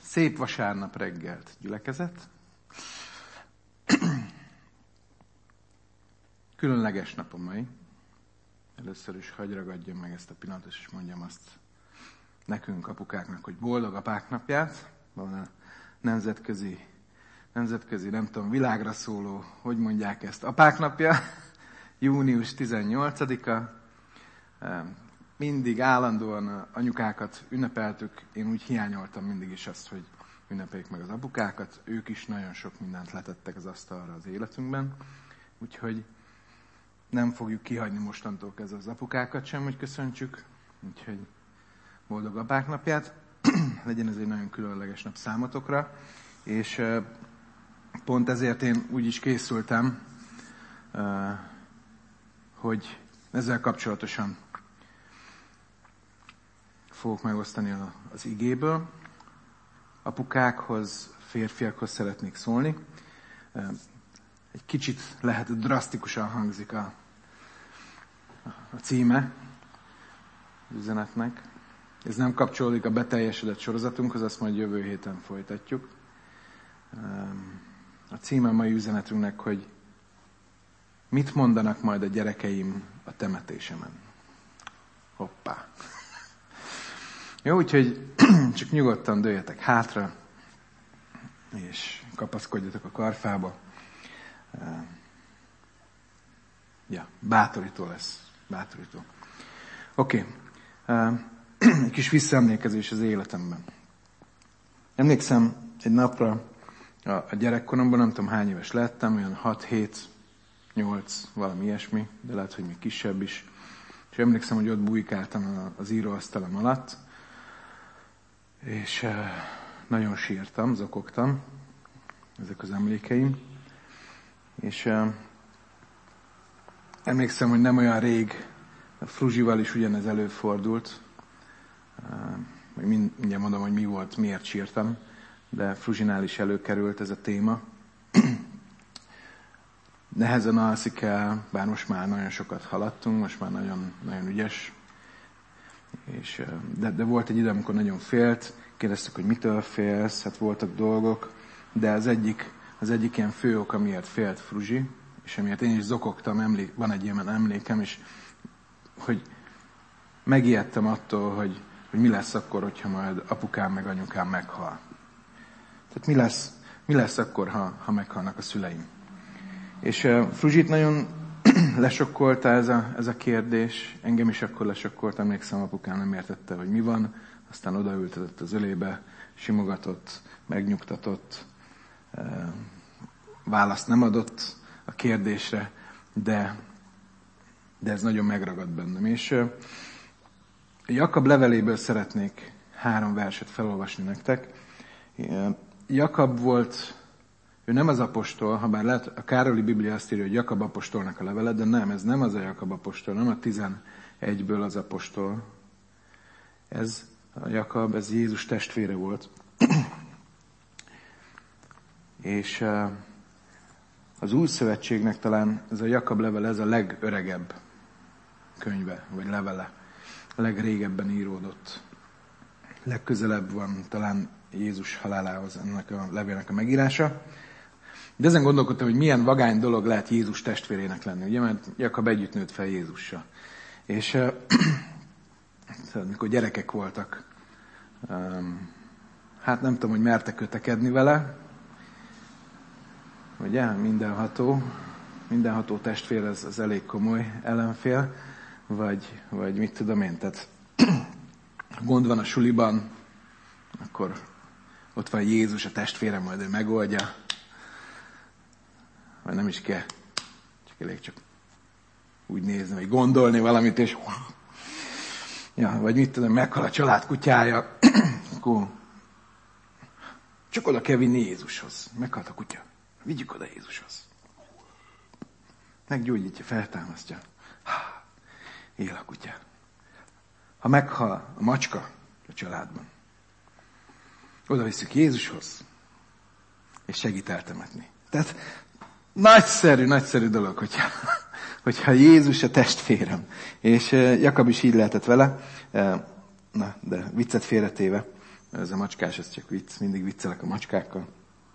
Szép vasárnap reggelt, gyülekezet. Különleges nap a mai. Először is hadd ragadjam meg ezt a pillanatot, és mondjam azt nekünk, apukáknak, hogy boldog apák napját. Van a nemzetközi, nem tudom, világra szóló, hogy mondják ezt, apák napja, június 18-a. Mindig állandóan anyukákat ünnepeltük, én úgy hiányoltam mindig is azt, hogy ünnepeljük meg az apukákat. Ők is nagyon sok mindent letettek az asztalra az életünkben, úgyhogy nem fogjuk kihagyni mostantól kezdve az apukákat sem, hogy köszöntsük. Úgyhogy boldog apák napját, legyen ez egy nagyon különleges nap számotokra, és pont ezért én úgy is készültem, hogy ezzel kapcsolatosan fogok megosztani az igéből. Apukákhoz, férfiakhoz szeretnék szólni. Egy kicsit lehet drasztikusan hangzik a címe az üzenetnek. Ez nem kapcsolódik a beteljesedett sorozatunkhoz, azt majd jövő héten folytatjuk. A címe a mai üzenetünknek, hogy mit mondanak majd a gyerekeim a temetésemen. Hoppá! Jó, úgyhogy csak nyugodtan dőljetek hátra, és kapaszkodjatok a karfába. Bátorító lesz. Bátorító. Oké. Egy kis visszaemlékezés az életemben. Emlékszem egy napra a gyerekkoromban, nem tudom hány éves lettem, olyan 6, 7, 8, valami ilyesmi, de lehet, hogy még kisebb is. És emlékszem, hogy ott bujkáltam az íróasztalam alatt, és nagyon sírtam, zokogtam, ezek az emlékeim. És emlékszem, hogy nem olyan rég a Fruzsival is ugyanez előfordult. Mindjárt mondom, hogy mi volt, miért sírtam, de Fruzsinál is előkerült ez a téma. Nehezen alszik el, bár most már nagyon sokat haladtunk, most már nagyon, nagyon ügyes. De volt egy idő, amikor nagyon félt, kérdeztük, hogy mitől félsz, hát voltak dolgok, de az egyik ilyen fő ok, amiért félt Fruzsi, és amiért én is zokogtam, van egy ilyen emlékem, és hogy megijedtem attól, hogy mi lesz akkor, hogyha majd apukám meg anyukám meghal. Tehát mi lesz akkor, ha meghalnak a szüleim. És Fruzsit nagyon lesokkolta ez a kérdés, engem is akkor lesokkolt, emlékszem, apukám nem értette, hogy mi van, aztán odaültetett az ölébe, simogatott, megnyugtatott, választ nem adott a kérdésre, de ez nagyon megragadt bennem. És Jakab leveléből szeretnék 3 verset felolvasni nektek. Jakab volt, ő nem az apostol, habár lehet, a Károli Biblia azt írja, hogy Jakab apostolnak a levele, de nem, ez nem az a Jakab apostol, nem a 11-ből az apostol. Ez a Jakab, ez Jézus testvére volt. És az Új Szövetségnek talán ez a Jakab levele, ez a legöregebb könyve, vagy levele. A legrégebben íródott. Legközelebb van talán Jézus halálához ennek a levélnek a megírása. De ezen gondolkodtam, hogy milyen vagány dolog lehet Jézus testvérének lenni, ugye, mert Jakab együtt nőtt fel Jézussal. És amikor gyerekek voltak, hát nem tudom, hogy mertek kötekedni vele, ugye, mindenható testvér az elég komoly ellenfél, vagy mit tudom én, tehát gond van a suliban, akkor ott van Jézus, a testvére, majd ő megoldja, vagy nem is kell, csak elég csak úgy nézni, vagy gondolni valamit, és vagy mit tudom, meghal a család kutyája, akkor csak oda kell vinni Jézushoz. Meghalt a kutya. Vigyük oda Jézushoz. Meggyógyítja, feltámasztja. Él a kutya. Ha meghal a macska a családban, oda visszük Jézushoz, és segít eltemetni. Tehát nagyszerű dolog, hogyha Jézus a testvérem. És Jakab is így lehetett vele, de viccet félretéve, ez a macskás, ez csak vicc, mindig viccelek a macskákkal.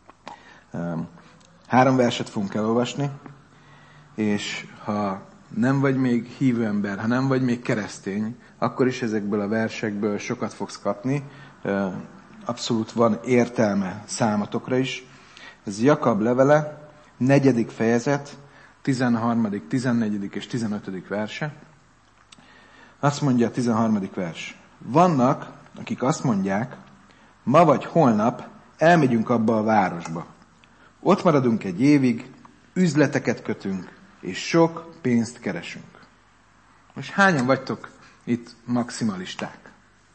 3 verset fogunk elolvasni, és ha nem vagy még hívő ember, ha nem vagy még keresztény, akkor is ezekből a versekből sokat fogsz kapni. Abszolút van értelme számotokra is. Ez Jakab levele, 4. fejezet, 13., 14. és 15. verse. Azt mondja a 13. vers. Vannak, akik azt mondják, ma vagy holnap elmegyünk abba a városba. Ott maradunk egy évig, üzleteket kötünk, és sok pénzt keresünk. Most hányan vagytok itt maximalisták?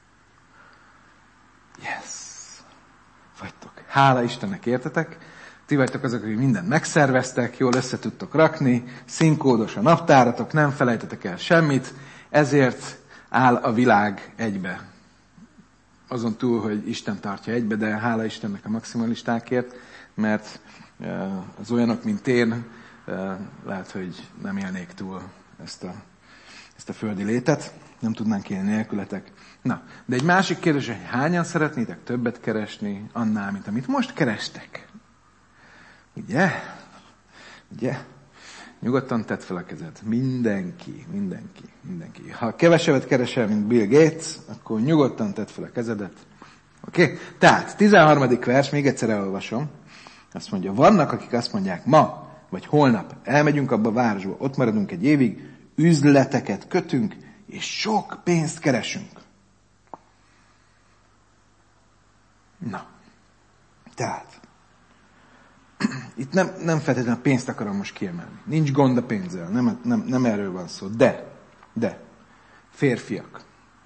Yes! Vagytok. Hála Istennek, értetek? Ti vagytok azok, akik mindent megszerveztek, jól össze tudtok rakni, színkódos a naptáratok, nem felejtetek el semmit, ezért áll a világ egybe. Azon túl, hogy Isten tartja egybe, de hála Istennek a maximalistákért, mert az olyanok, mint én, lehet, hogy nem élnék túl ezt a földi létet, nem tudnánk élni nélkületek. Na, de egy másik kérdés, hogy hányan szeretnétek többet keresni annál, mint amit most kerestek? Ugye? Nyugodtan tedd fel a kezed. Mindenki. Ha kevesebbet keresel, mint Bill Gates, akkor nyugodtan tedd fel a kezedet. Oké? Tehát, 13. vers, még egyszer elolvasom. Azt mondja, vannak, akik azt mondják, ma vagy holnap elmegyünk abba a városba, ott maradunk egy évig, üzleteket kötünk, és sok pénzt keresünk. Na, tehát, itt nem feltétlenül a pénzt akarom most kiemelni. Nincs gond a pénzzel, nem erről van szó. De, férfiak.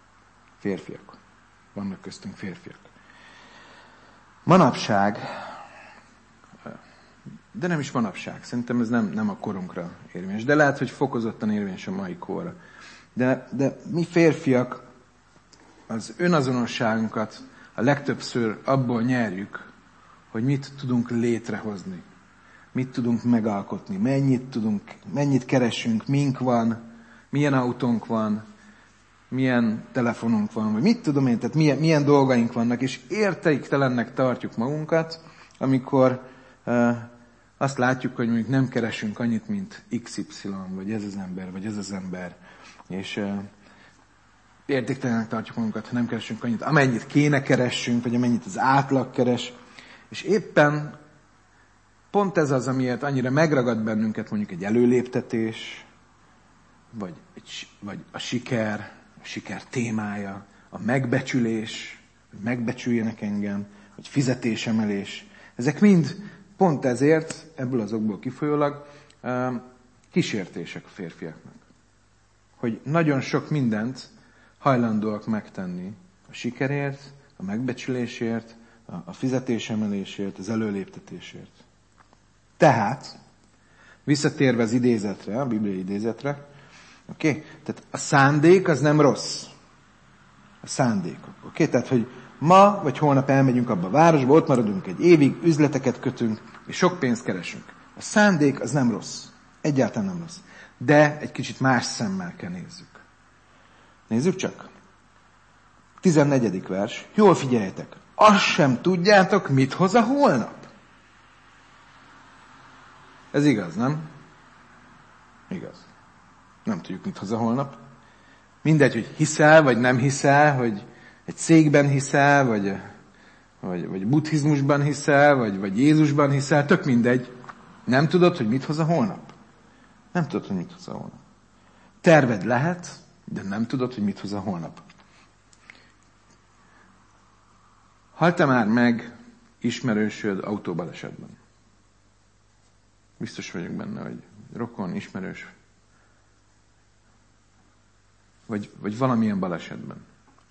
Vannak köztünk férfiak. Manapság, de nem is manapság, szerintem ez nem a korunkra érvényes, de lehet, hogy fokozottan érvényes a mai korra. De mi férfiak az önazonosságunkat a legtöbbször abból nyerjük, hogy mit tudunk létrehozni, mit tudunk megalkotni, mennyit keresünk, mink van, milyen autónk van, milyen telefonunk van, vagy mit tudom én, tehát milyen dolgaink vannak, és értéktelennek tartjuk magunkat, amikor azt látjuk, hogy mondjuk nem keresünk annyit, mint XY, vagy ez az ember, és értéktelennek tartjuk magunkat, ha nem keresünk annyit, amennyit kéne keressünk, vagy amennyit az átlag keres, és éppen pont ez az, amiért annyira megragad bennünket mondjuk egy előléptetés, vagy a siker témája, a megbecsülés, hogy megbecsüljenek engem, vagy fizetésemelés. Ezek mind pont ezért, ebből az okból kifolyólag kísértések a férfiaknak. Hogy nagyon sok mindent hajlandóak megtenni a sikerért, a megbecsülésért, a fizetésemelésért, az előléptetésért. Tehát, visszatérve az idézetre, a bibliai idézetre, oké? Tehát a szándék az nem rossz. A szándékok. Oké? Tehát, hogy ma vagy holnap elmegyünk abba a városba, ott maradunk egy évig, üzleteket kötünk, és sok pénzt keresünk. A szándék az nem rossz. Egyáltalán nem rossz. De egy kicsit más szemmel kell nézzük. Nézzük csak. 14. vers. Jól figyeljetek. Azt sem tudjátok, mit hoz a holnap. Ez igaz, nem? Igaz. Nem tudjuk, mit hoz a holnap. Mindegy, hogy hiszel, vagy nem hiszel, hogy egy cégben hiszel, vagy buddhizmusban hiszel, vagy Jézusban hiszel, tök mindegy. Nem tudod, hogy mit hoz a holnap. Nem tudod, hogy mit hoz a holnap. Terved lehet, de nem tudod, hogy mit hoz a holnap. Halt-e már meg ismerősöd autóbalesetben? Biztos vagyok benne, hogy rokon, ismerős, vagy valamilyen balesetben.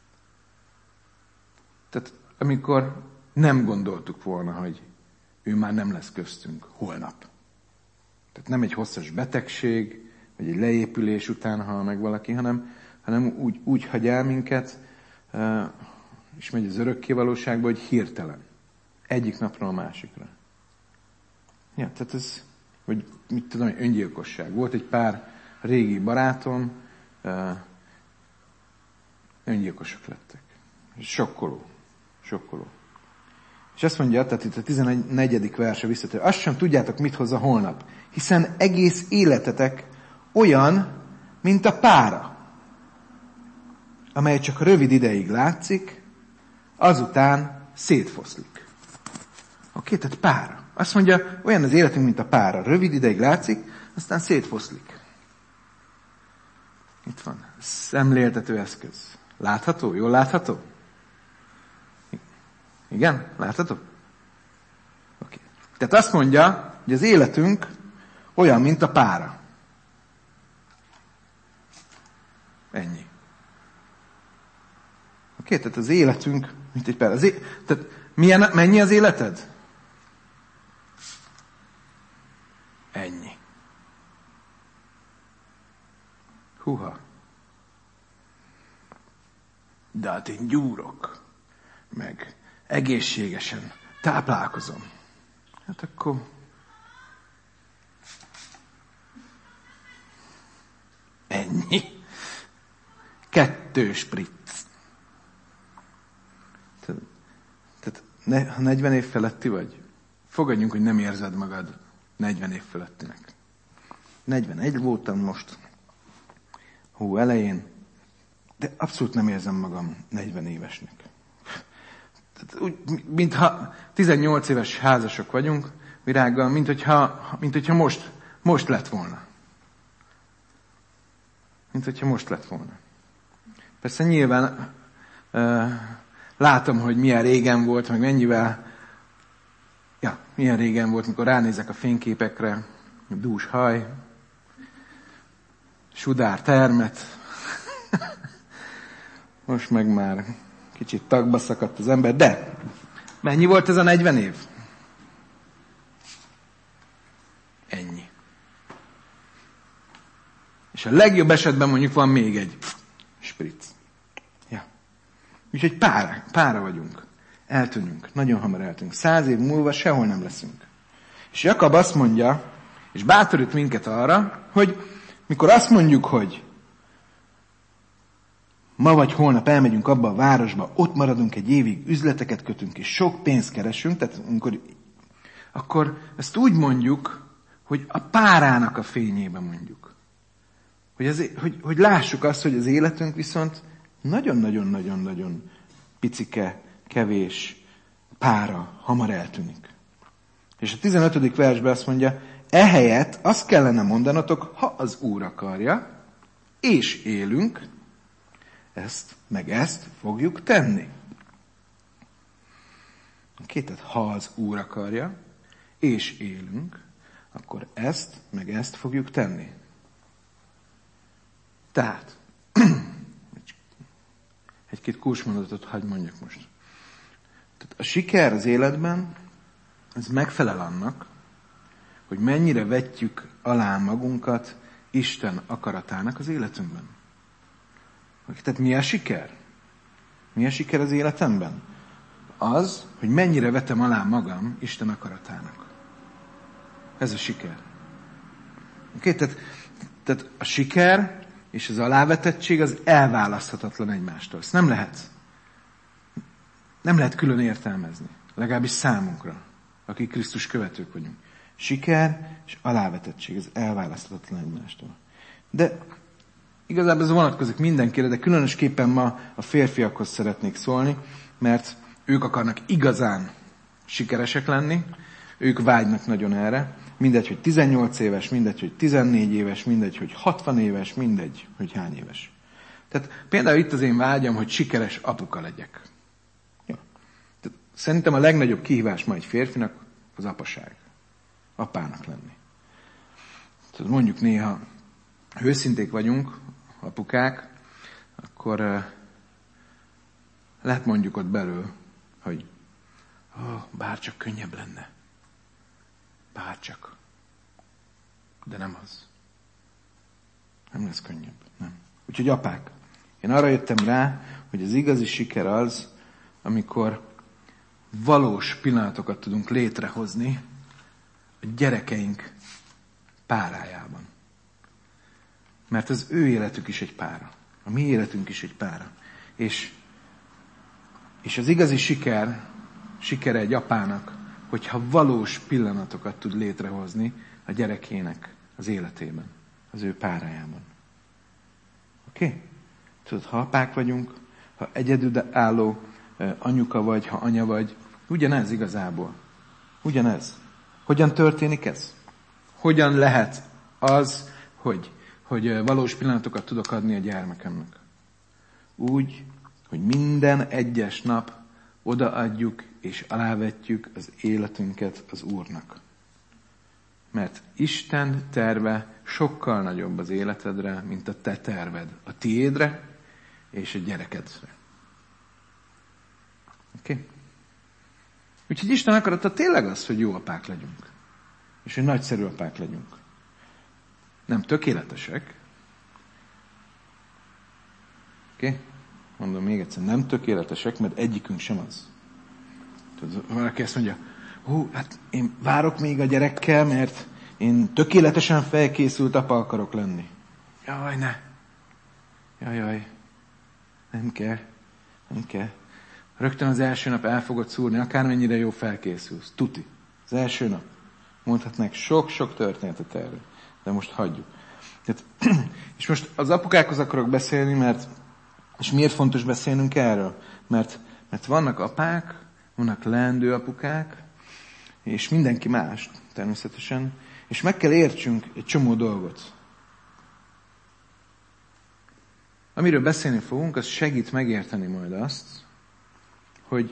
Tehát amikor nem gondoltuk volna, hogy ő már nem lesz köztünk holnap. Tehát nem egy hosszas betegség, vagy egy leépülés után hal meg valaki, hanem úgy hagy el minket, és megy az örökkévalóságba, hogy hirtelen. Egyik napról a másikra. Ja, tehát ez, vagy mit tudom, öngyilkosság. Volt egy pár régi barátom, öngyilkosok lettek. Sokkoló. Sokkoló. És azt mondja, tehát itt a 14. verse visszatér, azt sem tudjátok, mit hoz a holnap, hiszen egész életetek olyan, mint a pára, amely csak rövid ideig látszik, azután szétfoszlik. Oké, tehát pára. Azt mondja, olyan az életünk, mint a pára. Rövid ideig látszik, aztán szétfoszlik. Itt van. Szemléltető eszköz. Látható? Jól látható? Igen? Látható? Oké. Tehát azt mondja, hogy az életünk olyan, mint a pára. Ennyi. Oké, tehát az életünk, mint egy pára. Tehát mennyi az életed? Ennyi. Húha. De hát én gyúrok, meg egészségesen táplálkozom. Hát akkor ennyi. 2 spritz. Tehát ha 40 év feletti vagy, fogadjunk, hogy nem érzed magad 40 év felettinek. 41 voltam most, hó elején, de abszolút nem érzem magam 40 évesnek. Tehát úgy, mintha 18 éves házasok vagyunk, Virággal, mint hogyha most lett volna. Mint hogyha most lett volna. Persze nyilván látom, hogy milyen régen volt, meg milyen régen volt, mikor ránézek a fényképekre, dús haj, sudár termet, most meg már kicsit tagba szakadt az ember, de mennyi volt ez a 40 év? Ennyi. És a legjobb esetben mondjuk van még egy spritz. Ja. Úgyhogy pára vagyunk. Eltűnünk. Nagyon hamar eltűnünk. 100 év múlva sehol nem leszünk. És Jakab azt mondja, és bátorít minket arra, hogy mikor azt mondjuk, hogy ma vagy holnap elmegyünk abba a városba, ott maradunk egy évig, üzleteket kötünk, és sok pénzt keresünk, tehát akkor ezt úgy mondjuk, hogy a párának a fényében mondjuk. Hogy lássuk azt, hogy az életünk viszont nagyon-nagyon-nagyon-nagyon picike, kevés, pára, hamar eltűnik. És a 15. versben azt mondja, ehelyett azt kellene mondanotok, ha az Úr akarja, és élünk, ezt fogjuk tenni. Oké, tehát ha az Úr akarja, és élünk, akkor ezt fogjuk tenni. Tehát, egy-két kulcsmondatot hadd mondjak most. Tehát a siker az életben, ez megfelel annak, hogy mennyire vetjük alá magunkat Isten akaratának az életünkben. Tehát mi a siker? Mi a siker az életemben? Az, hogy mennyire vetem alá magam Isten akaratának. Ez a siker. Oké, tehát a siker és az alávetettség az elválaszthatatlan egymástól. Ezt nem lehet külön értelmezni. Legalábbis számunkra, akik Krisztus követők vagyunk. Siker és alávetettség, ez elválaszthatatlan egymástól. De igazából ez vonatkozik mindenkire, de különösképpen ma a férfiakhoz szeretnék szólni, mert ők akarnak igazán sikeresek lenni, ők vágynak nagyon erre. Mindegy, hogy 18 éves, mindegy, hogy 14 éves, mindegy, hogy 60 éves, mindegy, hogy hány éves. Tehát például itt az én vágyam, hogy sikeres apuka legyek. Ja. Tehát szerintem a legnagyobb kihívás ma egy férfinak az apaság. Apának lenni. Tehát mondjuk néha, ha őszinték vagyunk, apukák, akkor lehet mondjuk ott belül, hogy bárcsak könnyebb lenne. Bárcsak. De nem az. Nem lesz könnyebb. Nem. Úgyhogy apák, én arra jöttem rá, hogy az igazi siker az, amikor valós pillanatokat tudunk létrehozni a gyerekeink párájában. Mert az ő életük is egy pára. A mi életünk is egy pára. És És az igazi sikere egy apának, hogyha valós pillanatokat tud létrehozni a gyerekének az életében, az ő párájában. Oké? Tudod, ha apák vagyunk, ha egyedülálló anyuka vagy, ha anya vagy, ugyanez igazából. Ugyanez. Hogyan történik ez? Hogyan lehet az, hogy valós pillanatokat tudok adni a gyermekemnek? Úgy, hogy minden egyes nap odaadjuk és alávetjük az életünket az Úrnak. Mert Isten terve sokkal nagyobb az életedre, mint a te terved. A tiédre és a gyerekedre. Oké? Úgyhogy Isten akarata tényleg az, hogy jó apák legyünk. És hogy nagyszerű apák legyünk. Nem tökéletesek. Oké? Mondom még egyszer, nem tökéletesek, mert egyikünk sem az. Tudod, valaki azt mondja, hát én várok még a gyerekkel, mert én tökéletesen felkészült apa akarok lenni. Jaj, ne. Jaj. Nem kell. Rögtön az első nap el fogod szúrni, akármennyire jó felkészülsz. Tuti. Az első nap. Mondhatnánk sok-sok történetet erről. De most hagyjuk. Tehát, és most az apukákhoz akarok beszélni, és miért fontos beszélnünk erről? Mert vannak apák, vannak leendő apukák, és mindenki más, természetesen. És meg kell értsünk egy csomó dolgot. Amiről beszélni fogunk, az segít megérteni majd azt, hogy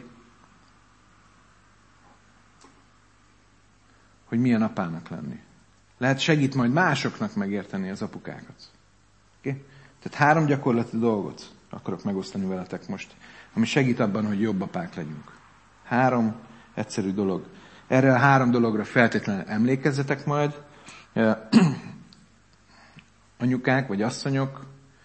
milyen apának lenni. Lehet segít majd másoknak megérteni az apukákat. Okay? Tehát 3 gyakorlati dolgot akarok megosztani veletek most, ami segít abban, hogy jobb apák legyünk. 3 egyszerű dolog. Erre a 3 dologra feltétlenül emlékezzetek majd. Anyukák vagy asszonyok,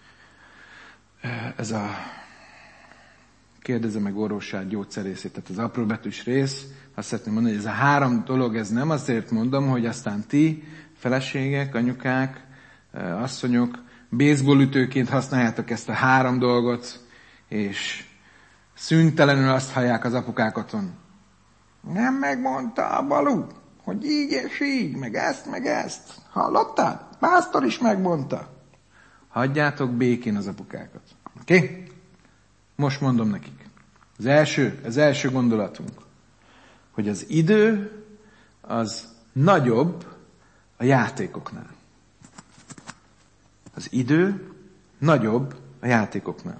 ez a kérdezze meg orvosát, gyógyszerészét, tehát az apróbetűs rész, azt szeretném mondani, hogy ez a 3 dolog, ez nem azért mondom, hogy aztán ti, feleségek, anyukák, asszonyok, baseballütőként használjátok ezt a 3 dolgot, és szüntelenül azt hallják az apukák otthon. Nem megmondta a Balú, hogy így és így, meg ezt. Hallottad? Pásztor is megmondta. Hagyjátok békén az apukákat. Oké? Most mondom nekik. Az első gondolatunk, hogy az idő az nagyobb a játékoknál. Az idő nagyobb a játékoknál.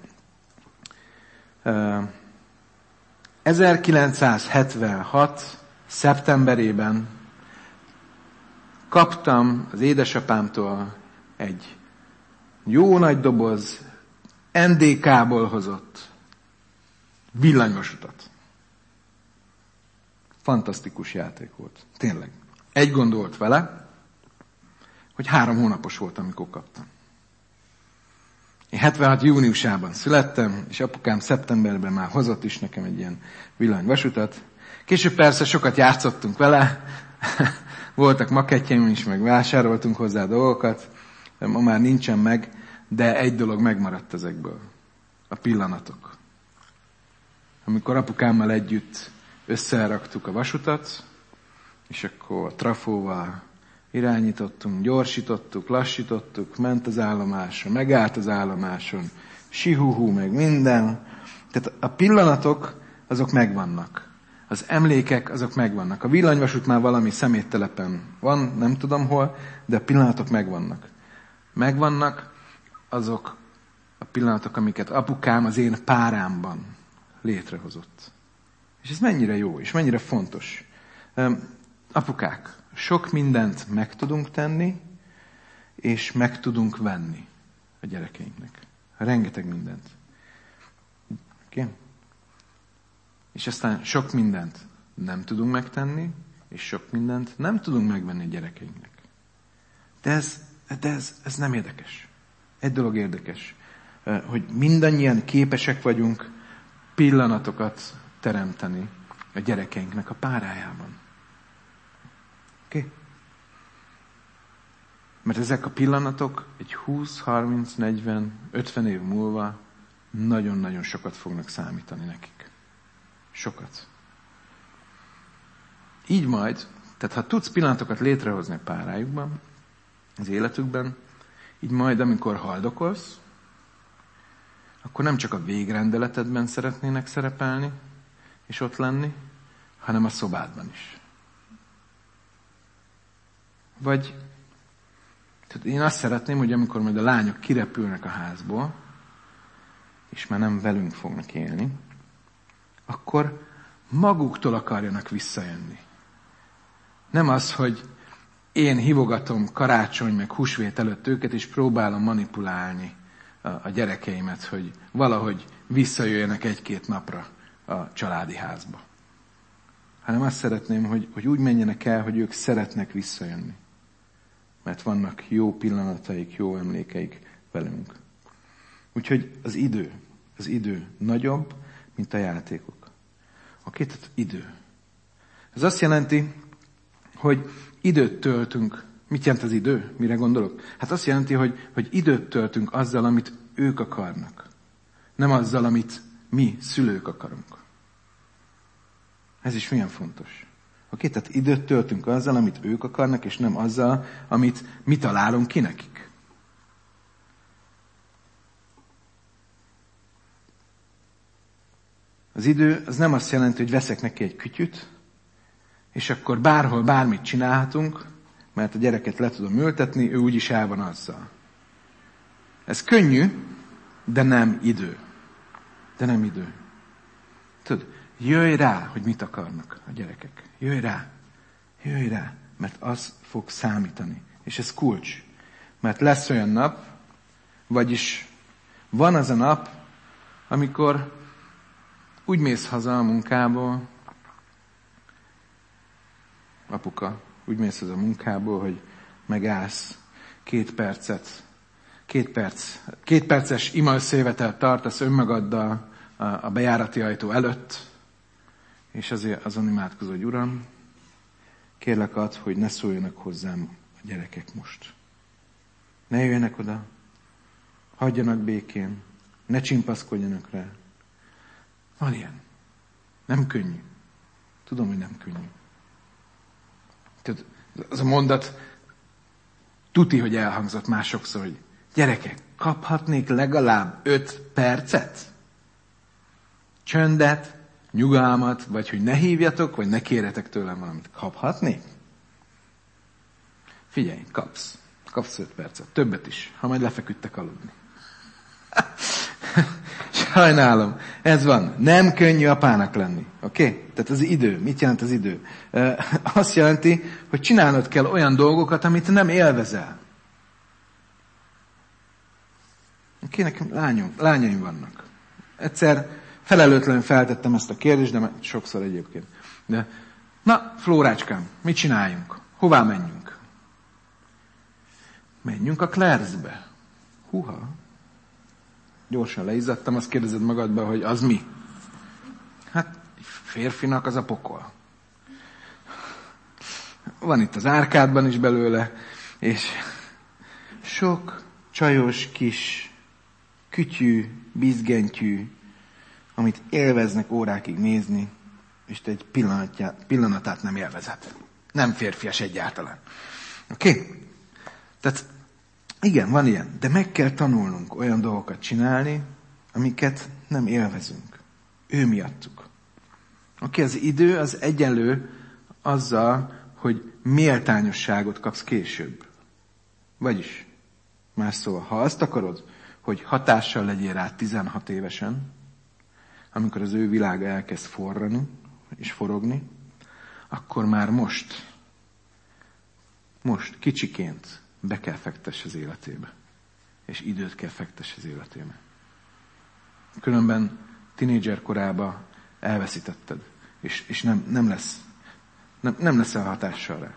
1976. szeptemberében kaptam az édesapámtól egy jó nagy doboz NDK-ból hozott villanyvasutat. Fantasztikus játék volt. Tényleg. Egy gond volt vele, hogy 3 hónapos volt, amikor kaptam. Én 76. júniusában születtem, és apukám szeptemberben már hozott is nekem egy ilyen villanyvasutat. Később persze sokat játszottunk vele, voltak makettjeim is, meg vásároltunk hozzá dolgokat, de ma már nincsen meg, de egy dolog megmaradt ezekből. A pillanatok. Amikor apukámmal együtt összeraktuk a vasutat, és akkor trafóval irányítottunk, gyorsítottuk, lassítottuk, ment az állomáson, megállt az állomáson, sihuhú, meg minden. Tehát a pillanatok, azok megvannak. Az emlékek, azok megvannak. A villanyvasút már valami szeméttelepen van, nem tudom hol, de a pillanatok megvannak. Megvannak azok a pillanatok, amiket apukám az én párámban létrehozott. És ez mennyire jó, és mennyire fontos. Apukák, sok mindent meg tudunk tenni, és meg tudunk venni a gyerekeinknek. Rengeteg mindent. Okay? És aztán sok mindent nem tudunk megtenni, és sok mindent nem tudunk megvenni a gyerekeinknek. De ez nem érdekes. Egy dolog érdekes, hogy mindannyian képesek vagyunk pillanatokat teremteni a gyerekeinknek a párájában. Oké? Mert ezek a pillanatok egy 20, 30, 40, 50 év múlva nagyon-nagyon sokat fognak számítani nekik. Sokat. Így majd, tehát ha tudsz pillanatokat létrehozni a párájukban, az életükben, így majd, amikor haldokolsz, akkor nem csak a végrendeletedben szeretnének szerepelni, és ott lenni, hanem a szobádban is. Vagy tehát én azt szeretném, hogy amikor majd a lányok kirepülnek a házból, és már nem velünk fognak élni, akkor maguktól akarjanak visszajönni. Nem az, hogy én hívogatom karácsony meg húsvét előtt őket, és próbálom manipulálni a gyerekeimet, hogy valahogy visszajöjjenek egy-két napra a családi házba. Hanem azt szeretném, hogy úgy menjenek el, hogy ők szeretnek visszajönni. Mert vannak jó pillanataik, jó emlékeik velünk. Úgyhogy az idő nagyobb, mint a játékok. Oké, tehát idő. Ez azt jelenti, hogy időt töltünk. Mit jelent az idő? Mire gondolok? Hát azt jelenti, hogy időt töltünk azzal, amit ők akarnak. Nem azzal, amit mi, szülők akarunk. Ez is milyen fontos. Oké, tehát időt töltünk azzal, amit ők akarnak, és nem azzal, amit mi találunk ki nekik. Az idő az nem azt jelenti, hogy veszek neki egy kütyüt, és akkor bárhol bármit csinálhatunk, mert a gyereket le tudom ültetni, ő úgyis el van azzal. Ez könnyű, de nem idő. De nem idő. Tudod, jöjj rá, hogy mit akarnak a gyerekek. Jöjj rá, mert az fog számítani. És ez kulcs. Mert lesz olyan nap, vagyis van az a nap, amikor úgy mész haza a munkából, apuka, úgy mész haza a munkából, hogy megállsz 2 perces imaösszévetelt tartasz önmagaddal a bejárati ajtó előtt, és azért azon imádkozol, hogy Uram, kérlek add, hogy ne szóljanak hozzám a gyerekek most. Ne jöjjenek oda, hagyjanak békén, ne csimpaszkodjanak rá. Van ilyen. Nem könnyű. Tudom, hogy nem könnyű. Tehát az a mondat tuti, hogy elhangzott már sokszor, hogy gyerekek, kaphatnék legalább 5 percet? Csöndet, nyugalmat, vagy hogy ne hívjatok, vagy ne kérjetek tőlem valamit. Kaphatnék? Figyelj, kapsz 5 percet. Többet is, ha majd lefeküdtek aludni. Sajnálom. Ez van. Nem könnyű apának lenni. Oké? Tehát az idő. Mit jelent az idő? Azt jelenti, hogy csinálnod kell olyan dolgokat, amit nem élvezel. Oké, nekem lányaim vannak. Egyszer felelőtlenül feltettem ezt a kérdést, de sokszor egyébként. De, na, Flórácskám, mit csináljunk? Hová menjünk? Menjünk a Claire's-be. Húha. Gyorsan leizzadtam, azt kérdezed magadba, hogy az mi? Hát, férfinak az a pokol. Van itt az árkádban is belőle, és sok csajos kis kütyű, bizgentyű, amit élveznek órákig nézni, és te egy pillanatát nem élvezed. Nem férfias egyáltalán. Oké? Tehát igen, van ilyen, de meg kell tanulnunk olyan dolgokat csinálni, amiket nem élvezünk. Ő miattuk. Oké, az idő az egyenlő azzal, hogy méltányosságot kapsz később. Vagyis, más szóval, ha azt akarod, hogy hatással legyél rá 16 évesen, amikor az ő világa elkezd forrani és forogni, akkor már most kicsiként be kell fektess az életébe. És időt kell fektess az életébe. Különben tinédzser korában elveszítetted. És nem leszel hatással rá.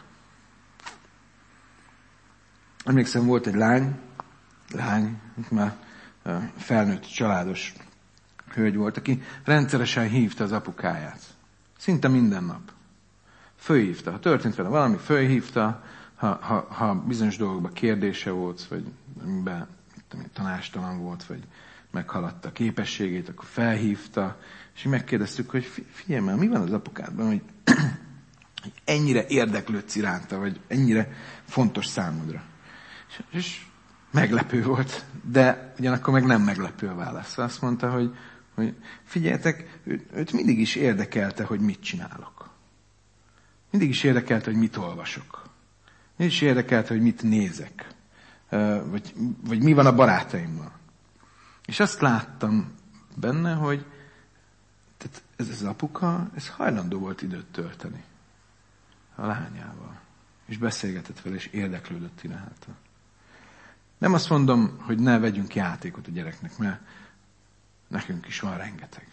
Emlékszem, volt egy lány, már felnőtt családos hölgy volt, aki rendszeresen hívta az apukáját. Szinte minden nap. Fölhívta. Ha történt vele valami, fölhívta, ha bizonyos dolgokban kérdése volt, vagy amiben tanástalan volt, vagy meghaladta a képességét, akkor felhívta, és megkérdeztük, hogy figyelj már, mi van az apukádban, hogy ennyire érdeklődsz iránta, vagy ennyire fontos számodra. És meglepő volt, de ugyanakkor meg nem meglepő a válasz. Azt mondta, hogy figyeljetek, őt mindig is érdekelte, hogy mit csinálok. Mindig is érdekelte, hogy mit olvasok. Mindig is érdekelte, hogy mit nézek. Vagy mi van a barátaimmal. És azt láttam benne, hogy tehát ez az apuka, ez hajlandó volt időt tölteni a lányával. És beszélgetett vele, és érdeklődött iránta. Nem azt mondom, hogy ne vegyünk játékot a gyereknek, mert nekünk is van rengeteg.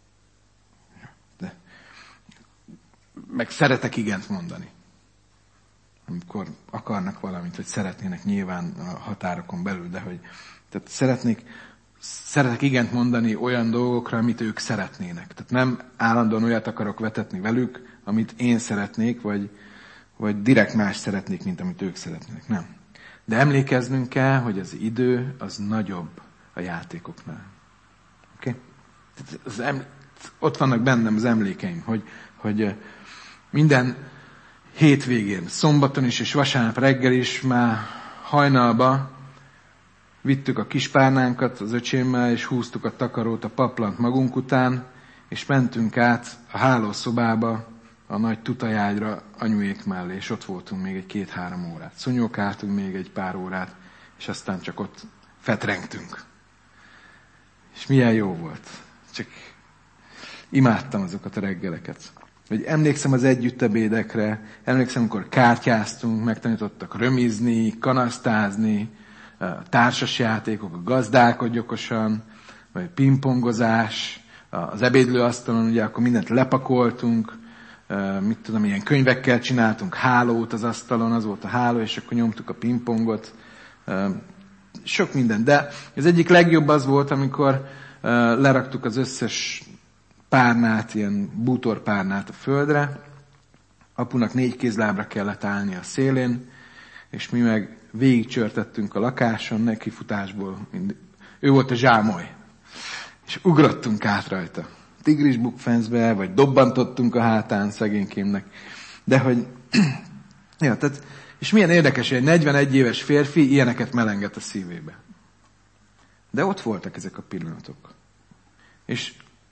De meg szeretek igent mondani. Amikor akarnak valamit, hogy szeretnének nyilván a határokon belül, de hogy tehát szeretek igent mondani olyan dolgokra, amit ők szeretnének. Tehát nem állandóan olyat akarok vetetni velük, amit én szeretnék, vagy direkt más szeretnék, mint amit ők szeretnének. Nem. De emlékeznünk kell, hogy az idő az nagyobb a játékoknál. Oké? Ott vannak bennem az emlékeim, hogy minden hétvégén, szombaton is és vasárnap reggel is már hajnalba vittük a kispárnánkat az öcsémmel, és húztuk a takarót, a paplant magunk után, és mentünk át a hálószobába, a nagy tutajágyra anyuék mellé, és ott voltunk még egy 2-3 órát. Szúnyogáltunk még egy pár órát, és aztán csak ott fetrengtünk. És milyen jó volt. Csak imádtam azokat a reggeleket. Vagy emlékszem az együttebédekre, emlékszem, amikor kártyáztunk, megtanítottak römizni, kanasztázni, társasjátékok, a gazdálkodj okosan, vagy pingpongozás, az ebédlőasztalon, ugye akkor mindent lepakoltunk, mit tudom, ilyen könyvekkel csináltunk hálót az asztalon, az volt a háló, és akkor nyomtuk a pingpongot. Sok minden. De az egyik legjobb az volt, amikor leraktuk az összes párnát, ilyen bútorpárnát a földre. Apunak 4 kézlábra kellett állni a szélén, és mi meg végigcsörtettünk a lakáson, nekifutásból. Ő volt a zsámoly. És ugrottunk át rajta. Tigris bukfencbe, vagy dobbantottunk a hátán szegénykémnek. De hogy, ja, tehát, és milyen érdekes, hogy egy 41 éves férfi ilyeneket melenget a szívébe. De ott voltak ezek a pillanatok. És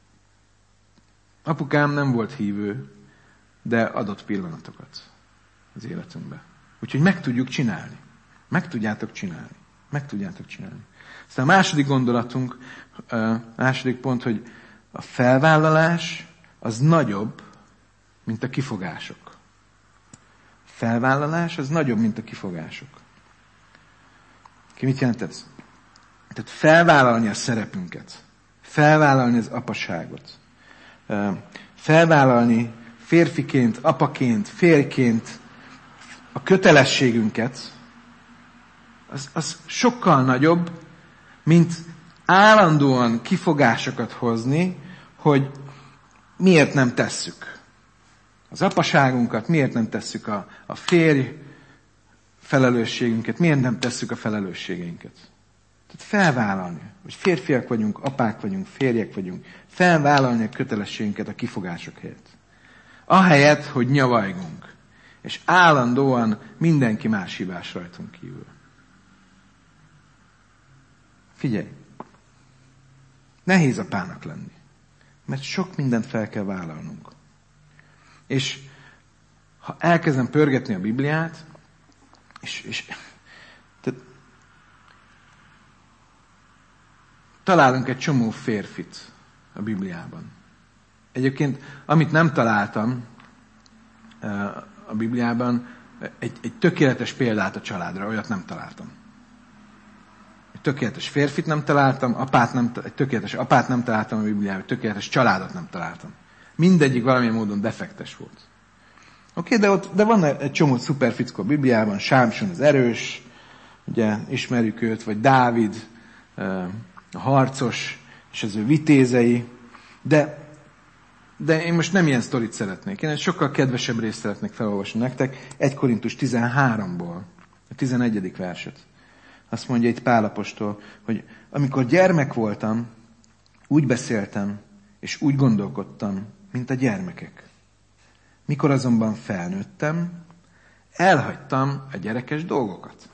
apukám nem volt hívő, de adott pillanatokat az életünkbe. Úgyhogy meg tudjuk csinálni. Meg tudjátok csinálni. Meg tudjátok csinálni. Aztán a második gondolatunk, második pont, hogy a felvállalás az nagyobb, mint a kifogások. A felvállalás az nagyobb, mint a kifogások. Mit jelent ez? Tehát felvállalni a szerepünket. Felvállalni az apaságot. Felvállalni férfiként, apaként, férjként a kötelességünket, az sokkal nagyobb, mint állandóan kifogásokat hozni, hogy miért nem tesszük. Az apaságunkat miért nem tesszük, a férj felelősségünket, miért nem tesszük a felelősségeinket. Tehát felvállalni, hogy férfiak vagyunk, apák vagyunk, férjek vagyunk, felvállalni a kötelességünket a kifogások helyett. Ahelyett, hogy nyavajgunk, és állandóan mindenki más hibás rajtunk kívül. Figyelj! Nehéz apának lenni, mert sok mindent fel kell vállalnunk. És ha elkezdem pörgetni a Bibliát, és tehát találunk egy csomó férfit a Bibliában. Egyébként, amit nem találtam a Bibliában, egy tökéletes példát a családra, olyat nem találtam. Egy tökéletes férfit nem találtam, egy tökéletes apát nem találtam a Bibliában, egy tökéletes családot nem találtam. Mindegyik valamilyen módon defektes volt. Oké, de van egy csomó szuper fickó a Bibliában, Sámson az erős, ugye ismerjük őt, vagy Dávid, a harcos, és az ő vitézei, de én most nem ilyen sztorit szeretnék. Én egy sokkal kedvesebb részt szeretnék felolvasni nektek, 1 Korintus 13-ból, a 11. verset. Azt mondja itt Pál apostol, hogy amikor gyermek voltam, úgy beszéltem, és úgy gondolkodtam, mint a gyermekek. Mikor azonban felnőttem, elhagytam a gyerekes dolgokat.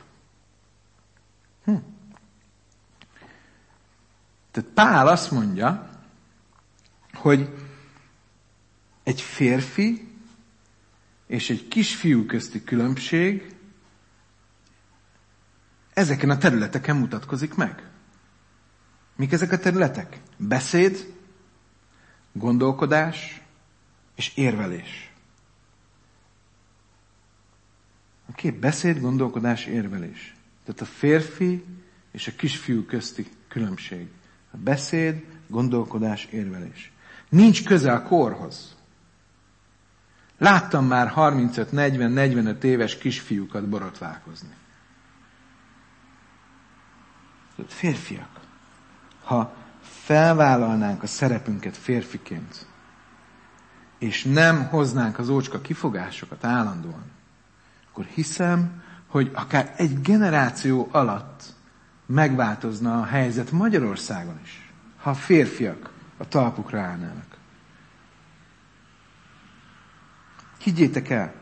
Tehát Pál azt mondja, hogy egy férfi és egy kisfiú közti különbség ezeken a területeken mutatkozik meg. Mik ezek a területek? Beszéd, gondolkodás és érvelés. Oké, beszéd, gondolkodás, érvelés. Tehát a férfi és a kisfiú közti különbség. A beszéd, gondolkodás, érvelés. Nincs köze a korhoz. Láttam már 35-40-45 éves kisfiúkat borotválkozni. Férfiak. Ha felvállalnánk a szerepünket férfiként, és nem hoznánk az ócska kifogásokat állandóan, akkor hiszem, hogy akár egy generáció alatt megváltozna a helyzet Magyarországon is, ha a férfiak a talpukra állnának. Higgyétek el,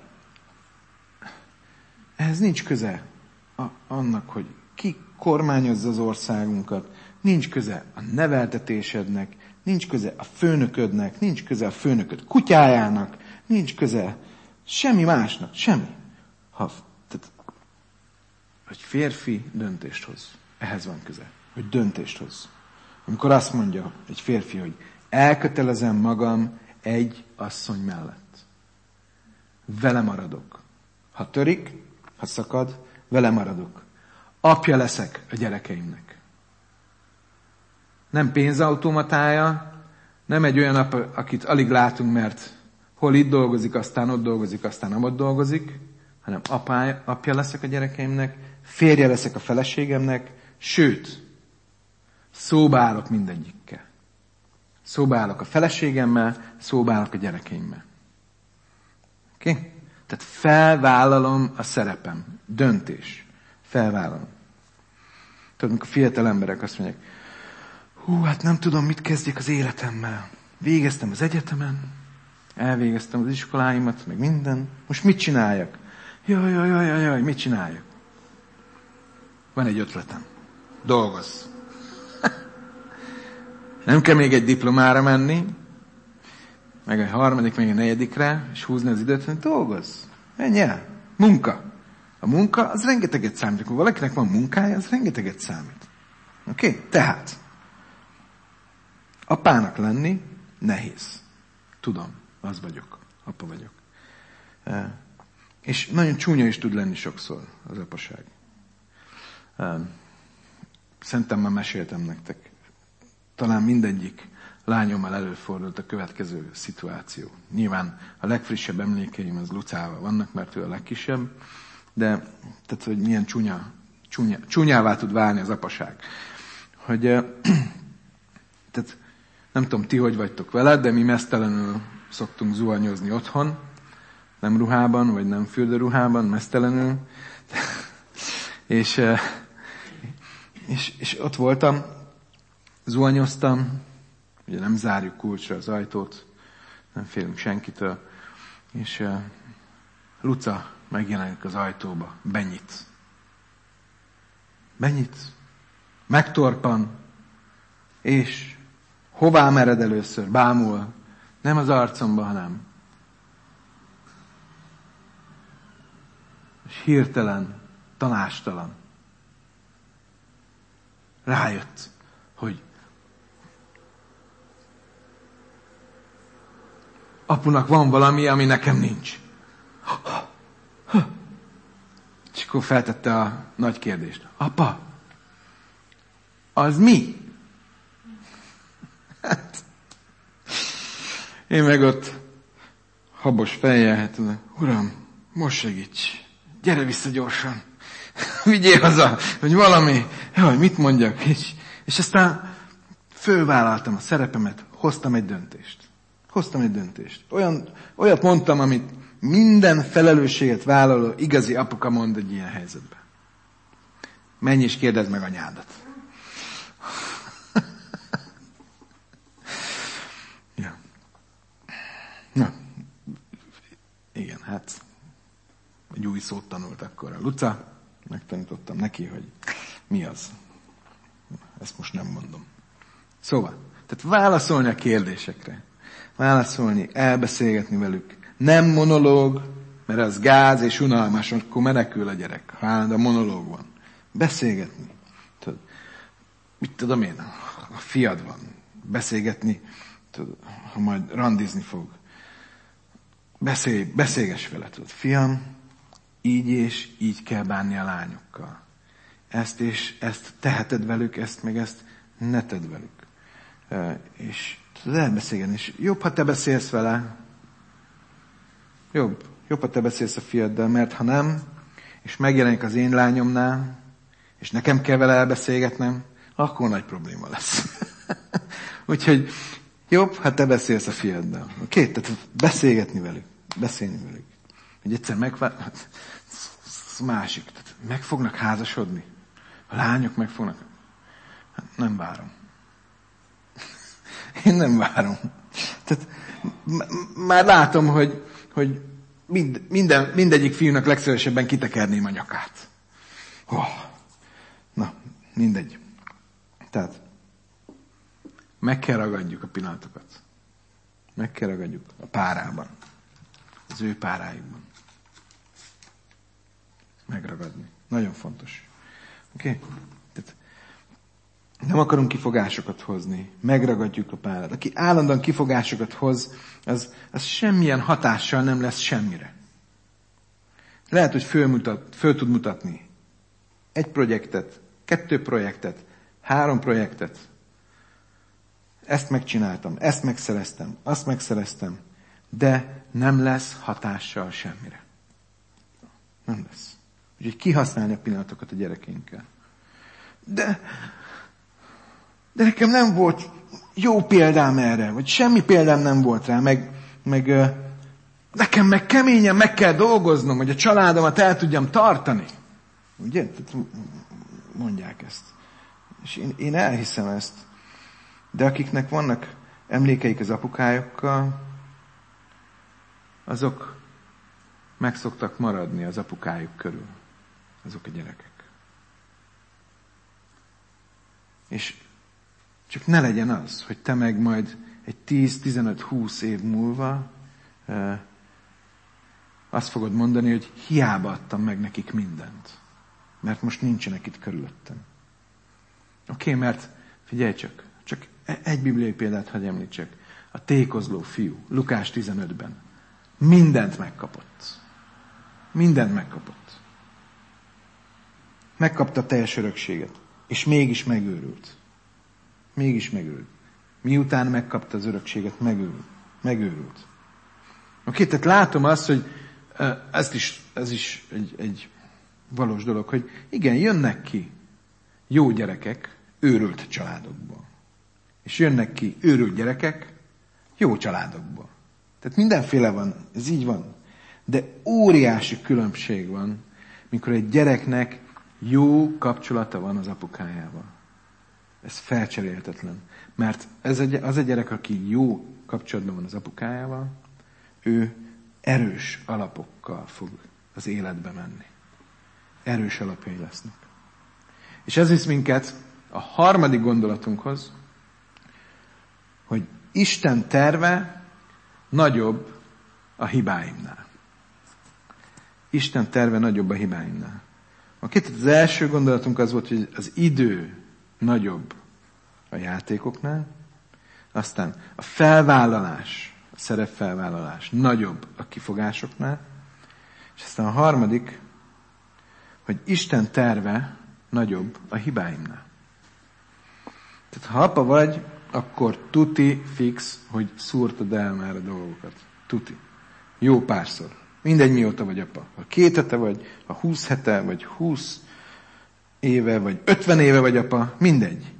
ehhez nincs köze annak, hogy ki kormányozza az országunkat, nincs köze a neveltetésednek, nincs köze a főnöködnek, nincs köze a főnököd kutyájának, nincs köze semmi másnak, semmi. Hogy férfi döntést hoz. Ehhez van köze, hogy döntést hoz. Amikor azt mondja egy férfi, hogy elkötelezem magam egy asszony mellett. Vele maradok. Ha törik, ha szakad, vele maradok. Apja leszek a gyerekeimnek. Nem pénzautomatája, nem egy olyan apa, akit alig látunk, mert hol itt dolgozik, aztán ott dolgozik, aztán ott dolgozik, hanem apja leszek a gyerekeimnek, férje leszek a feleségemnek, sőt, szóba állok mindegyikkel. Szóba állok a feleségemmel, szóba állok a gyerekeimmel. Oké? Okay? Tehát felvállalom a szerepem. Döntés. Felvállalom. Tudod, amikor fiatal emberek azt mondják, hát nem tudom, mit kezdjek az életemmel. Végeztem az egyetemen, elvégeztem az iskoláimat, meg minden. Most mit csináljak? Jaj, mit csináljak? Van egy ötletem. Dolgozz. Nem kell még egy diplomára menni, meg a harmadik, meg a negyedikre, és húzni az időt, hogy dolgozz. Menj el. Munka. A munka, az rengeteget számít. Amikor valakinek van munkája, az rengeteget számít. Oké? Tehát, apának lenni nehéz. Tudom, az vagyok. Apa vagyok. És nagyon csúnya is tud lenni sokszor az apaság. Szerintem már meséltem nektek. Talán mindegyik lányommal előfordult a következő szituáció. Nyilván a legfrissebb emlékeim az Lucával vannak, mert ő a legkisebb, de tehát, hogy milyen csúnyává tud válni az apaság. Hogy, tehát nem tudom, ti hogy vagytok veled, de mi meztelenül szoktunk zuhanyozni otthon, nem ruhában, vagy nem fürdőruhában, meztelenül. és ott voltam, zuhanyoztam, ugye nem zárjuk kulcsra az ajtót, nem félünk senkitől, és Luca megjelenik az ajtóba, benyit, megtorpan, és hová mered először? Bámul, nem az arcomba, hanem. És hirtelen, tanástalan rájött, hogy apunak van valami, ami nekem nincs. És akkor feltette a nagy kérdést. Apa, az mi? Hát, én meg ott habos fejjel, hát, uram, most segíts, gyere vissza gyorsan, vigyél haza, hogy valami, jaj, mit mondjak, és aztán fölvállaltam a szerepemet, hoztam egy döntést. Olyat mondtam, amit minden felelősséget vállaló igazi apuka mond egy ilyen helyzetben. Menj és kérdezd meg anyádat. Ja. Na. Igen, hát egy új szót tanult akkor a Luca. Megtanítottam neki, hogy mi az. Ezt most nem mondom. Szóval, tehát válaszolni a kérdésekre. Válaszolni, elbeszélgetni velük. Nem monológ, mert az gáz és unalmas, akkor menekül a gyerek. Ha állandóan monológ van. Beszélgetni. Tudod, mit tudom én, a fiad van. Beszélgetni, tudod, ha majd randizni fog. Beszélgess vele, tudod. Fiam, így és így kell bánni a lányokkal. Ezt és ezt teheted velük, ezt meg ezt ne tedd velük. És tudod elbeszélgetni. És jobb, ha te beszélsz vele. Jobb, ha te beszélsz a fiaddal, mert ha nem, és megjelenik az én lányomnál, és nekem kell vele elbeszélgetnem, akkor nagy probléma lesz. Úgyhogy jobb, ha te beszélsz a fiaddal. Oké? Tehát beszélgetni velük. Beszélni velük. Hogy egyszer másik. Tehát meg fognak házasodni. A lányok meg fognak. Hát nem várom. Én nem várom. Tehát már látom, hogy mindegyik fiúnak legszívesebben kitekerném a nyakát. Na, mindegy. Tehát meg kell ragadjuk a pillanatokat. Meg kell ragadjuk a párában. Az ő párájukban. Megragadni. Nagyon fontos. Oké? Tehát nem akarunk kifogásokat hozni. Megragadjuk a párat. Aki állandóan kifogásokat hoz, az semmilyen hatással nem lesz semmire. Lehet, hogy föl tud mutatni 1 projektet, 2 projektet, 3 projektet. Ezt megcsináltam, ezt megszereztem, azt megszereztem, de nem lesz hatással semmire. Nem lesz. Úgyhogy kihasználni a pillanatokat a gyerekeinkkel. De nekem nem volt jó példám erre, vagy semmi példám nem volt rá, meg nekem meg keményen meg kell dolgoznom, hogy a családomat el tudjam tartani. Ugye? Mondják ezt. És én elhiszem ezt. De akiknek vannak emlékeik az apukájukkal, azok meg szoktak maradni az apukájuk körül. Azok a gyerekek. És csak ne legyen az, hogy te meg majd egy 10-15-20 év múlva azt fogod mondani, hogy hiába adtam meg nekik mindent. Mert most nincsenek itt körülöttem. Oké, mert figyelj csak egy bibliai példát hadd említsek. A tékozló fiú, Lukás 15-ben. Mindent megkapott. Mindent megkapott. Megkapta a teljes örökséget. És mégis megőrült. Miután megkapta az örökséget, megőrült. Oké, tehát látom azt, hogy ez is egy valós dolog, hogy igen, jönnek ki jó gyerekek őrült családokból. És jönnek ki őrült gyerekek jó családokból. Tehát mindenféle van, ez így van. De óriási különbség van, mikor egy gyereknek jó kapcsolata van az apukájával. Ez felcserélhetetlen. Mert az a gyerek, aki jó kapcsolatban van az apukájával, ő erős alapokkal fog az életbe menni. Erős alapjai lesznek. És ez visz minket a harmadik gondolatunkhoz, hogy Isten terve nagyobb a hibáimnál. Isten terve nagyobb a hibáimnál. Az első gondolatunk az volt, hogy az idő nagyobb a játékoknál, aztán a felvállalás, a szerepfelvállalás nagyobb a kifogásoknál, és aztán a harmadik, hogy Isten terve nagyobb a hibáimnál. Tehát ha apa vagy, akkor tuti fix, hogy szúrtad el már a dolgokat. Tuti. Jó párszor. Mindegy, mióta vagy apa. Ha 2 hete vagy, ha 20 hete, vagy 20 éve, vagy 50 éve vagy apa, mindegy.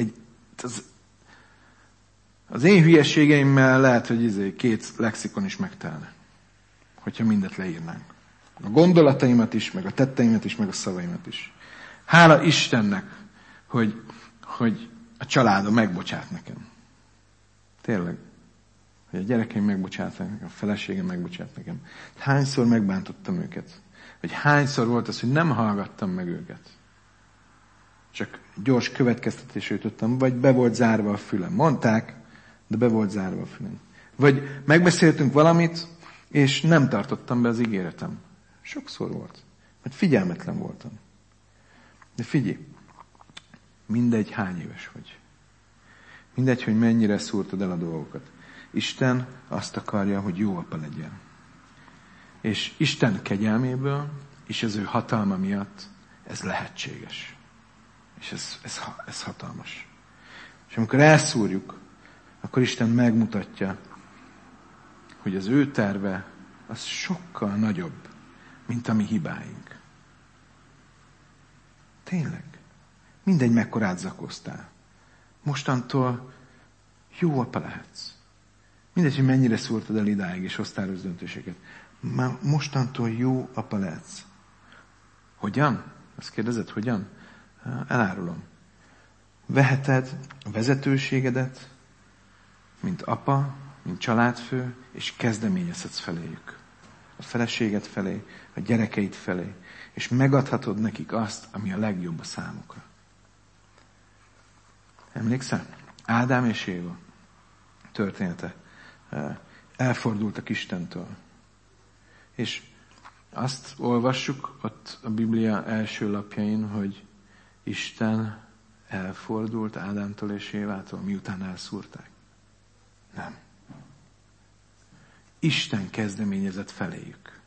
Az én hülyeségeimmel lehet, hogy 2 lexikon is megtelne. Hogyha mindet leírnánk. A gondolataimat is, meg a tetteimet is, meg a szavaimat is. Hála Istennek, hogy a családom megbocsát nekem. Tényleg. Hogy a gyerekeim megbocsátnak nekem, a feleségem megbocsát nekem. Hányszor megbántottam őket. Hogy hányszor volt az, hogy nem hallgattam meg őket. Csak gyors következtetésre jutottam, vagy be volt zárva a fülem. Mondták, de be volt zárva a fülem. Vagy megbeszéltünk valamit, és nem tartottam be az ígéretem. Sokszor volt. Vagy figyelmetlen voltam. De figyelj, mindegy, hány éves vagy. Mindegy, hogy mennyire szúrtad el a dolgokat. Isten azt akarja, hogy jó apa legyen. És Isten kegyelméből, és az ő hatalma miatt ez lehetséges. És ez hatalmas. És amikor elszúrjuk, akkor Isten megmutatja, hogy az ő terve az sokkal nagyobb, mint a mi hibáink. Tényleg. Mindegy, mekkorát zakoztál. Mostantól jó apa lehetsz. Mindegy, hogy mennyire szúrtad el idáig, és hoztál rossz döntéseket. Már mostantól jó apa lehetsz. Hogyan? Azt kérdezed, hogyan? Elárulom. Veheted a vezetőségedet, mint apa, mint családfő, és kezdeményezhetsz feléjük. A feleséged felé, a gyerekeid felé, és megadhatod nekik azt, ami a legjobb a számukra. Emlékszel? Ádám és Éva története. Elfordultak Istentől. És azt olvassuk ott a Biblia első lapjain, hogy Isten elfordult Ádámtól és Évától, miután elszúrták. Nem. Isten kezdeményezett feléjük.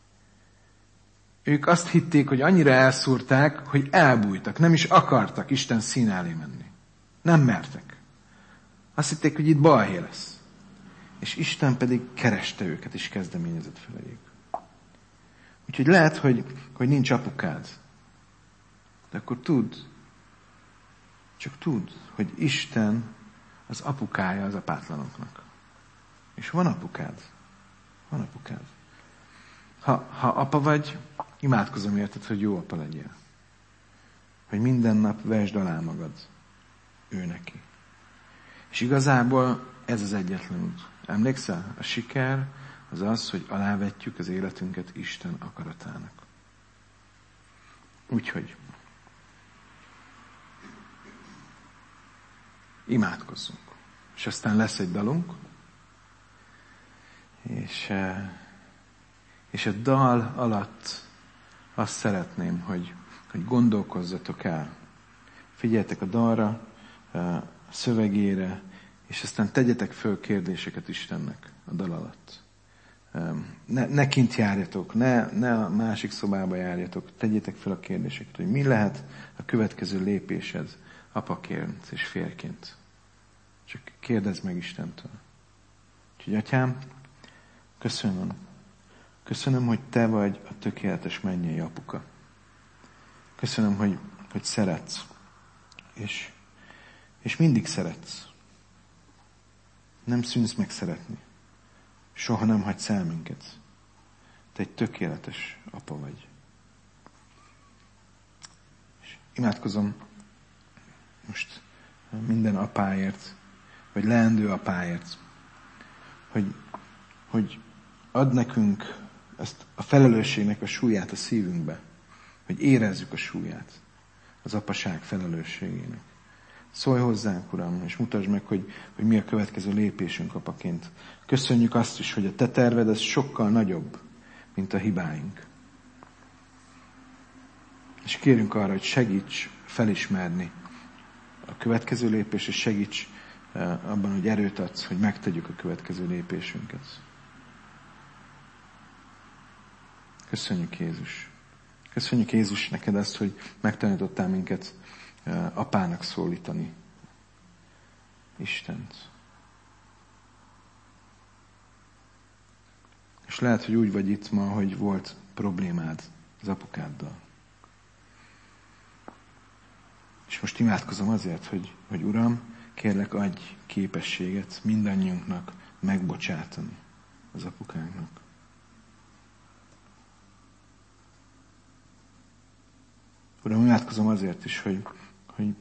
Ők azt hitték, hogy annyira elszúrták, hogy elbújtak, nem is akartak Isten szín elé menni. Nem mertek. Azt hitték, hogy itt balhé lesz. És Isten pedig kereste őket, és kezdeményezett feléjük. Úgyhogy lehet, hogy nincs apukád. De akkor csak tudd, hogy Isten az apukája az apátlanoknak. És van apukád. Van apukád. Ha apa vagy, imádkozom érted, hogy jó apa legyél. Hogy minden nap vesd alá magad ő neki. És igazából ez az egyetlen út. Emlékszel? A siker az az, hogy alávetjük az életünket Isten akaratának. Úgyhogy imádkozzunk. És aztán lesz egy dalunk, és a dal alatt azt szeretném, hogy gondolkozzatok el. Figyeljetek a dalra, a szövegére, és aztán tegyetek föl kérdéseket Istennek a dal alatt. Ne kint járjatok, ne a másik szobába járjatok, tegyétek fel a kérdéseket, hogy mi lehet a következő lépésed apaként és férként. Csak kérdezd meg Istentől. Úgyhogy Atyám, köszönöm, hogy Te vagy a tökéletes mennyei apuka. Köszönöm, hogy szeretsz, és mindig szeretsz. Nem szűnsz meg szeretni. Soha nem hagysz el minket. Te egy tökéletes apa vagy. És imádkozom most minden apáért, vagy leendő apáért, hogy ad nekünk ezt a felelősségnek a súlyát a szívünkbe, hogy érezzük a súlyát az apaság felelősségének. Szólj hozzánk, Uram, és mutasd meg, hogy mi a következő lépésünk apaként. Köszönjük azt is, hogy a Te terved az sokkal nagyobb, mint a hibáink. És kérünk arra, hogy segíts felismerni a következő lépést, és segíts abban, hogy erőt adsz, hogy megtegyük a következő lépésünket. Köszönjük, Jézus. Köszönjük, Jézus, neked azt, hogy megtanítottál minket apának szólítani Istent. És lehet, hogy úgy vagy itt ma, hogy volt problémád az apukáddal. És most imádkozom azért, hogy Uram, kérlek, adj képességet mindannyiunknak megbocsátani az apukánknak. Uram, imádkozom azért is, hogy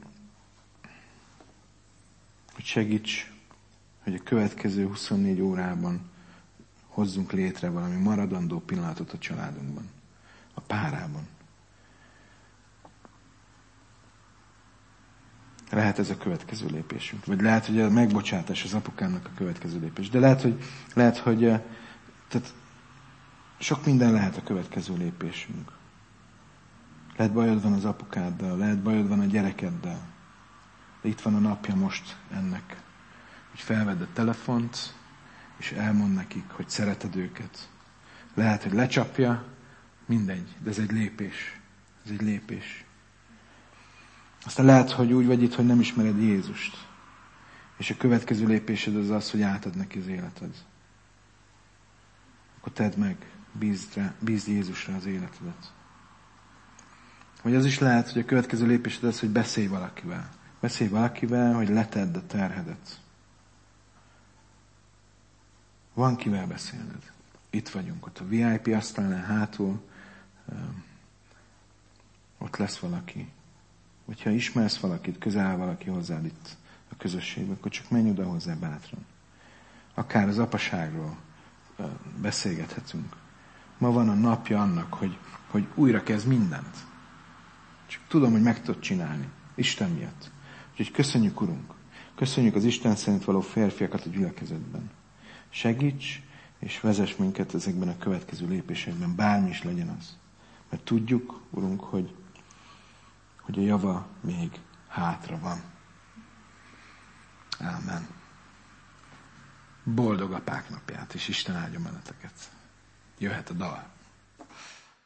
segíts, hogy a következő 24 órában hozzunk létre valami maradandó pillanatot a családunkban, a párában. Lehet ez a következő lépésünk. Vagy lehet, hogy a megbocsátás az apukának a következő lépés. De lehet, hogy tehát sok minden lehet a következő lépésünk. Lehet bajod van az apukáddal, lehet bajod van a gyerekeddel. De itt van a napja most ennek, hogy felvedd a telefont, és elmond nekik, hogy szereted őket. Lehet, hogy lecsapja, mindegy, de ez egy lépés. Ez egy lépés. Aztán lehet, hogy úgy vagy itt, hogy nem ismered Jézust. És a következő lépésed az, hogy átad neki az életed. Akkor tedd meg, bízd Jézusra az életedet. Vagy az is lehet, hogy a következő lépésed az, hogy beszélj valakivel. Beszélj valakivel, hogy letedd a terhedet. Van kivel beszélned. Itt vagyunk, ott a VIP asztalnál hátul. Ott lesz valaki. Vagy ha ismersz valakit, közel áll valaki hozzád itt a közösségben, akkor csak menj oda hozzá bátran. Akár az apaságról beszélgethetünk. Ma van a napja annak, hogy újra kezd mindent. Csak tudom, hogy meg tudod csinálni. Isten miatt. Úgyhogy köszönjük, Urunk. Köszönjük az Isten szerint való férfiakat a gyülekezetben. Segíts, és vezess minket ezekben a következő lépésekben, bármi is legyen az. Mert tudjuk, Urunk, hogy a java még hátra van. Ámen. Boldog apák napját, és Isten áldja benneteket. Jöhet a dal.